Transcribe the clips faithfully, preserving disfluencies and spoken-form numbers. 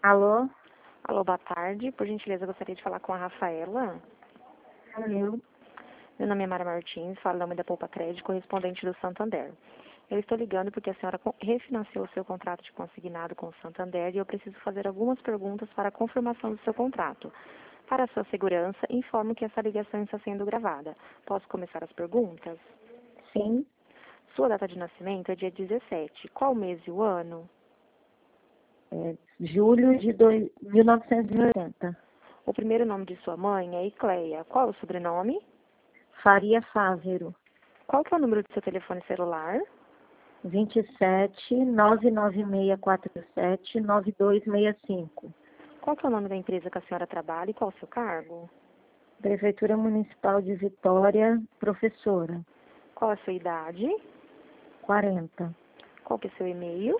Alô? Alô, boa tarde. Por gentileza, eu gostaria de falar com a Rafaela. Sou eu. Meu nome é Mara Martins, falo em nome da Poupa Crédito, correspondente do Santander. Eu estou ligando porque a senhora con- refinanciou o seu contrato de consignado com o Santander e eu preciso fazer algumas perguntas para a confirmação do seu contrato. Para a sua segurança, informo que essa ligação está sendo gravada. Posso começar as perguntas? Sim. Sua data de nascimento é dia dezessete. Qual o mês e o ano? É, julho de dois, mil novecentos e oitenta. O primeiro nome de sua mãe é Icleia. Qual o sobrenome? Faria Fávero. Qual que é o número do seu telefone celular? vinte e sete, nove nove seis quatro sete, nove dois seis cinco. Qual que é o nome da empresa que a senhora trabalha e qual o seu cargo? Prefeitura Municipal de Vitória, professora. Qual a sua idade? quarenta. Qual que é seu e-mail?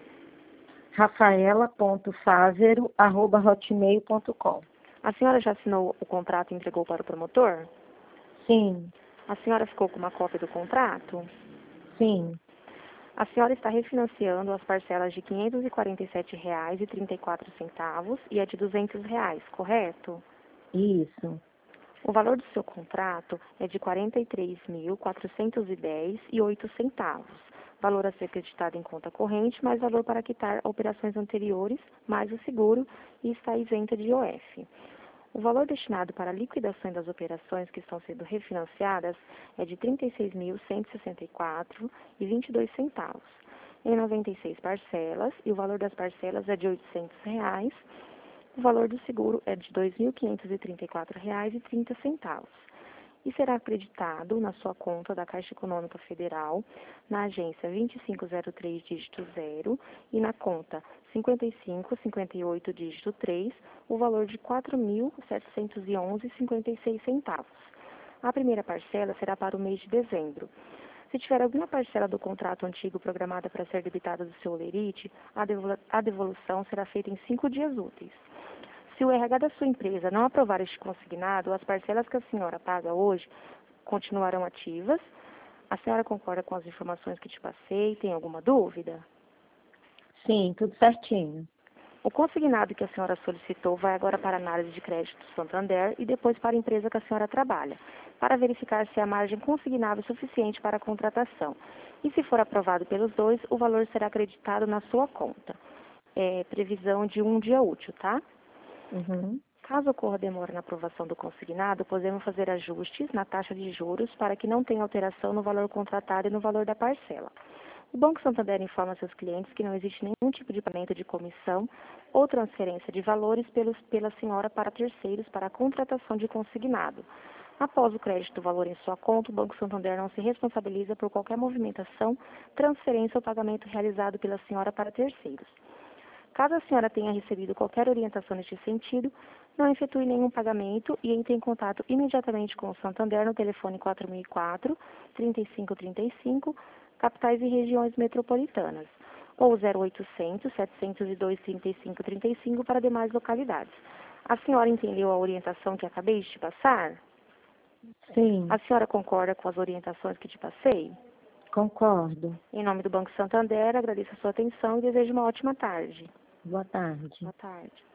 rafaela ponto fávero arroba hotmail ponto com. A senhora já assinou o contrato e entregou para o promotor? Sim, A senhora ficou com uma cópia do contrato? sim, A senhora está refinanciando as parcelas de quinhentos e quarenta e sete reais e trinta e quatro centavos e a de duzentos reais, correto? isso. O valor do seu contrato é de quarenta e três mil quatrocentos e dez reais e oito centavos. Valor a ser acreditado em conta corrente, mais valor para quitar operações anteriores, mais o seguro, e está isenta de I O F. O valor destinado para a liquidação das operações que estão sendo refinanciadas é de trinta e seis mil cento e sessenta e quatro reais e vinte e dois centavos, em noventa e seis parcelas, e o valor das parcelas é de oitocentos reais. O valor do seguro é de dois mil quinhentos e trinta e quatro reais e trinta centavos e será acreditado na sua conta da Caixa Econômica Federal, na agência vinte e cinco zero três, dígito zero, e na conta cinquenta e cinco cinquenta e oito, dígito três, o valor de quatro mil setecentos e onze reais e cinquenta e seis centavos. A primeira parcela será para o mês de dezembro. Se tiver alguma parcela do contrato antigo programada para ser debitada do seu holerite, a devolu- a devolução será feita em cinco dias úteis. Se o R H da sua empresa não aprovar este consignado, as parcelas que a senhora paga hoje continuarão ativas. A senhora concorda com as informações que te passei? Tem alguma dúvida? Sim, tudo certinho. O consignado que a senhora solicitou vai agora para a análise de crédito do Santander e depois para a empresa que a senhora trabalha, para verificar se a margem consignável é suficiente para a contratação. E se for aprovado pelos dois, o valor será acreditado na sua conta. É previsão de um dia útil, tá? Uhum. Caso ocorra demora na aprovação do consignado, podemos fazer ajustes na taxa de juros para que não tenha alteração no valor contratado e no valor da parcela. O Banco Santander informa seus clientes que não existe nenhum tipo de pagamento de comissão ou transferência de valores pelos, pela senhora para terceiros para a contratação de consignado. Após o crédito do valor em sua conta, o Banco Santander não se responsabiliza por qualquer movimentação, transferência ou pagamento realizado pela senhora para terceiros. Caso a senhora tenha recebido qualquer orientação neste sentido, não efetue nenhum pagamento e entre em contato imediatamente com o Santander no telefone quatro mil e quatro, trinta e cinco trinta e cinco, capitais e regiões metropolitanas, ou zero oitocentos, setecentos e dois, trinta e cinco trinta e cinco para demais localidades. A senhora entendeu a orientação que acabei de te passar? Sim, A senhora concorda com as orientações que te passei? concordo. Em nome do Banco Santander, agradeço a sua atenção e desejo uma ótima tarde. Boa tarde. Boa tarde.